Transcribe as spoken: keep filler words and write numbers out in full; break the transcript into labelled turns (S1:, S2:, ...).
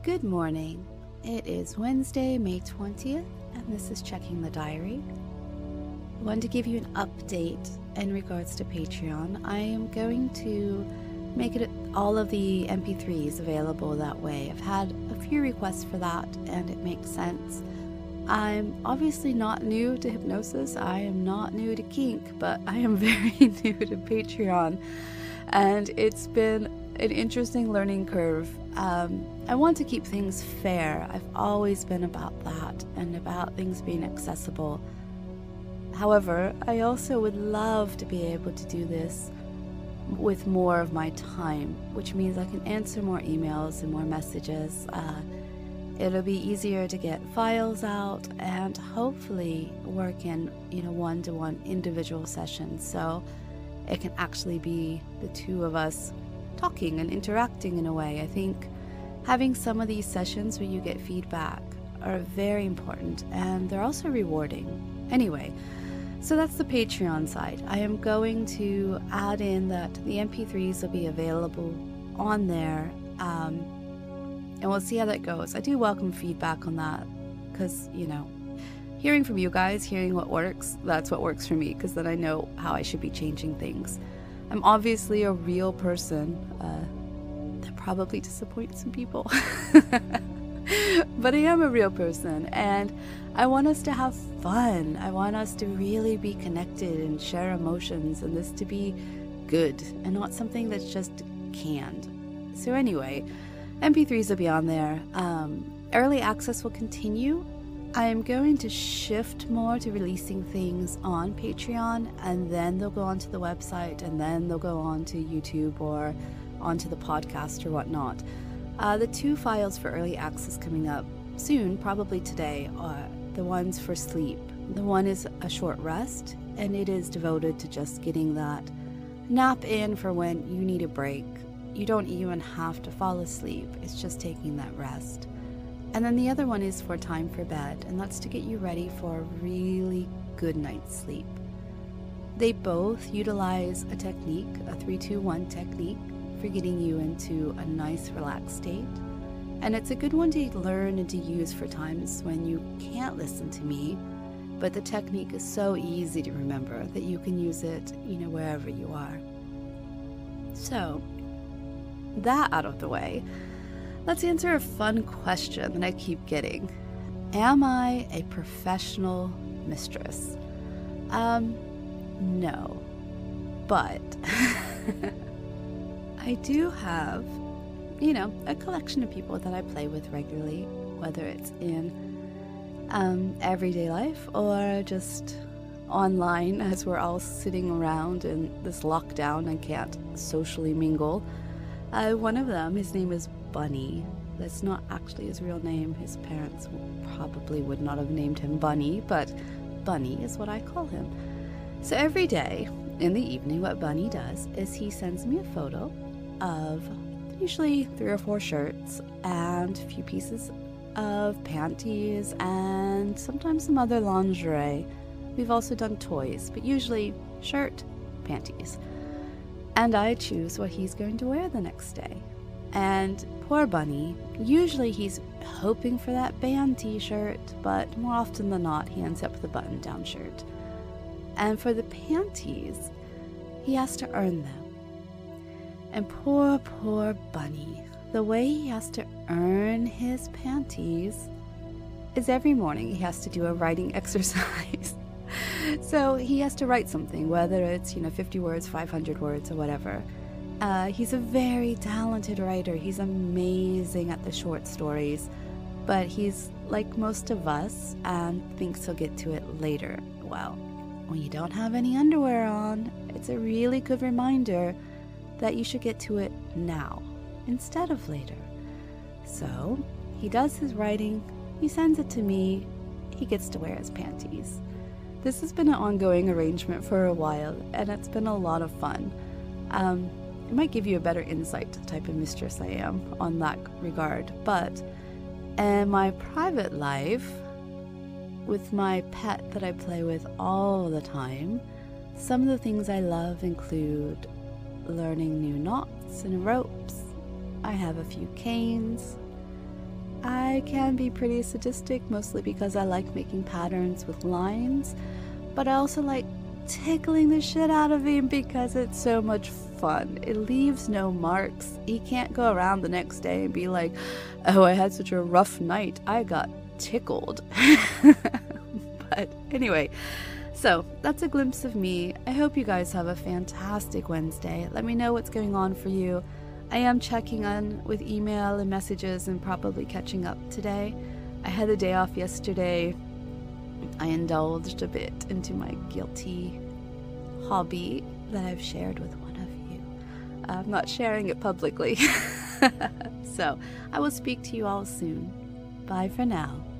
S1: Good morning. It is Wednesday, May twentieth, and this is Checking the Diary. I wanted to give you an update in regards to Patreon. I am going to make it all of the M P threes available that way. I've had a few requests for that, and it makes sense. I'm obviously not new to hypnosis. I am not new to kink, but I am very new to Patreon, and it's been an interesting learning curve. Um, I want to keep things fair. I've always been about that and about things being accessible. However, I also would love to be able to do this with more of my time, which means I can answer more emails and more messages. Uh, it'll be easier to get files out and hopefully work in, you know, one-to-one individual sessions, so it can actually be the two of us talking and interacting in a way. I think having some of these sessions where you get feedback are very important, and they're also rewarding. Anyway, so that's the Patreon side. I am going to add in that the M P threes will be available on there, um, and we'll see how that goes. I do welcome feedback on that because, you know, hearing from you guys, hearing what works, that's what works for me, because then I know how I should be changing things. I'm obviously a real person. Uh, that probably disappoints some people. But I am a real person, and I want us to have fun. I want us to really be connected and share emotions, and this to be good and not something that's just canned. So anyway, M P threes will be on there. Um, early access will continue. I am going to shift more to releasing things on Patreon, and then they'll go onto the website, and then they'll go on to YouTube or onto the podcast or whatnot. Uh, the two files for early access coming up soon, probably today, are the ones for sleep. The one is a short rest, and it is devoted to just getting that nap in for when you need a break. You don't even have to fall asleep. It's just taking that rest. And then the other one is for time for bed, and that's to get you ready for a really good night's sleep. They both utilize a technique, a three two one technique, for getting you into a nice relaxed state. And it's a good one to learn and to use for times when you can't listen to me, but the technique is so easy to remember that you can use it, you know, wherever you are. So, that out of the way, let's answer a fun question that I keep getting. Am I a professional mistress? Um, no. But I do have, you know, a collection of people that I play with regularly, whether it's in um, everyday life or just online as we're all sitting around in this lockdown and can't socially mingle. Uh, one of them, his name is Bunny. That's not actually his real name. His parents probably would not have named him Bunny, but Bunny is what I call him. So every day in the evening, what Bunny does is he sends me a photo of usually three or four shirts and a few pieces of panties and sometimes some other lingerie. We've also done toys, but usually shirt, panties. And I choose what he's going to wear the next day. And poor Bunny, usually he's hoping for that band t-shirt, but more often than not, he ends up with a button-down shirt. And for the panties, he has to earn them. And poor, poor Bunny, the way he has to earn his panties is every morning he has to do a writing exercise. So he has to write something, whether it's, you know, fifty words, five hundred words, or whatever. Uh, he's a very talented writer. He's amazing at the short stories, but he's like most of us and thinks he'll get to it later. Well, when you don't have any underwear on, it's a really good reminder that you should get to it now instead of later. So he does his writing, he sends it to me, he gets to wear his panties. This has been an ongoing arrangement for a while, and it's been a lot of fun. Um, it might give you a better insight to the type of mistress I am on that regard, but in my private life, with my pet that I play with all the time, some of the things I love include learning new knots and ropes. I have a few canes, I can be pretty sadistic, mostly because I like making patterns with lines, but I also like tickling the shit out of him because it's so much fun. It leaves no marks. He can't go around the next day and be like, oh, I had such a rough night. I got tickled. But anyway, so that's a glimpse of me. I hope you guys have a fantastic Wednesday. Let me know what's going on for you. I am checking on with email and messages and probably catching up today. I had a day off yesterday. I indulged a bit into my guilty hobby that I've shared with one of you. I'm not sharing it publicly. So I will speak to you all soon. Bye for now.